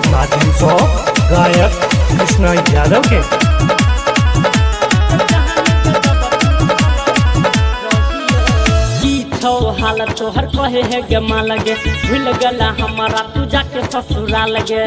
के माध्यम से गायक कृष्ण यादव के हालत तोहर कहे है गे माँ लगे भूल गला हमारा तू जाके ससुरा लगे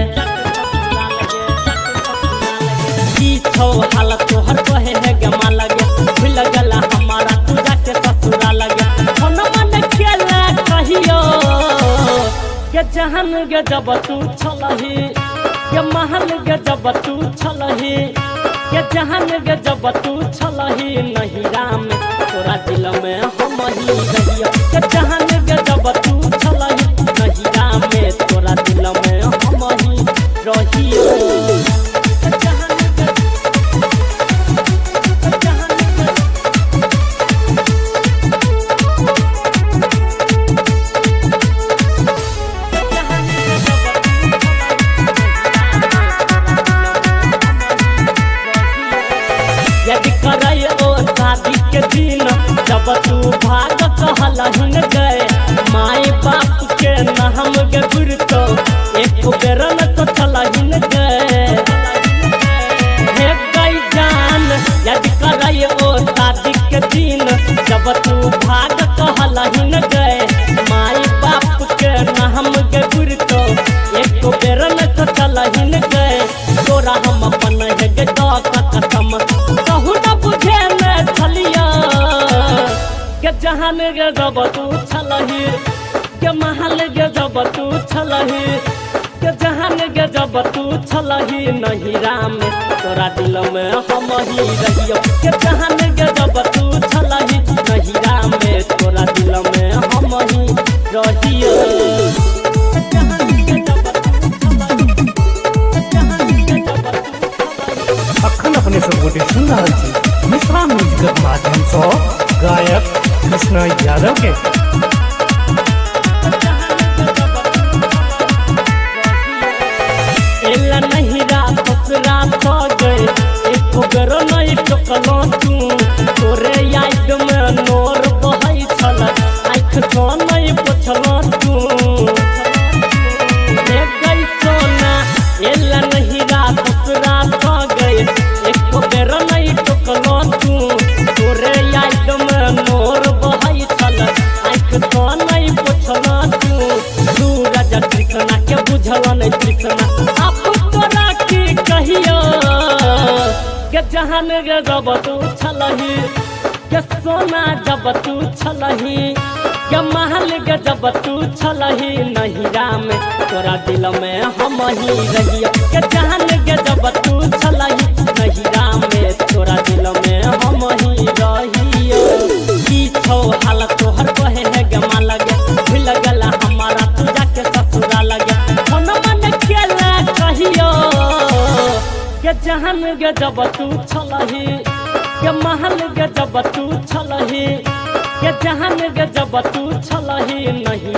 हालत तोहर कहे है गे माँ लगे भूल गला हमारा तू जाके ससुरा लगे मन खेला कहियो के जहन गे जब तू छलही के महल गे जब तू छलही के जहन गे जब तू छलही नहिरा में तोरा दिल में हम ही रहियो के जहन गे जब तू छलही नहिरा में तोरा दिल में हम ही रहियो यदि करे ओ शादी के दिन जब तू भाग कहलहिन गए माई बाप के न हम गे गुरतो एक बेर न तो छलहिन गए हे गई जान यदि करे ओ शादी के दिन जब तू भाग कहलहिन गए माई बाप के न हम गे गुरतो एक बेर न तो छलहिन गए तोरा हम अपन है गे कसम कहू न बुझे में छलिया के जहान गे जब तू छलही के महल गे जब तू छलही के जहान गे जब तू छलही नहिरा में तोरा दिल में हम ही रहियो के जहान गे जब तू छलही नहिरा में तोरा दिल में हम ही रहियो अखन अपने सब सुन रहा थी मिश्रा म्यूजिक के माध्यम से गायक कृष्ण यादव के एला नहीं रात रात हो गए एक बेरो नहीं टकलो तू तोरे याद में नोर बहई छल आँख तो नहीं पोछलो तू गई सोना एला नहीं रात हो गए एक बेरो नहीं टकलो तू तोरे याद में नोर बहई छल आँख तो नहीं पोछलो तू सूरज कृष्णा के बुझल नहीं कृष्णा आप तोरा की कहियो के जहान गे जब तू छलही के सोना जब तू छलही के महल गे जब तू छलही नहिरा में तोरा दिल में हम ही रहियो के जहान गे जब तू छलही नहिरा में तोरा दिल में हम ही रहियो की छौ हालत तोहर कहे है गे माँ लगे भूल गला हमारा तू जाके ससुरा लगे मन खेला कहियो के जहान गे जब तू छलही के महल गे जब तू छलही के जहान गे जब तू छलही नहीं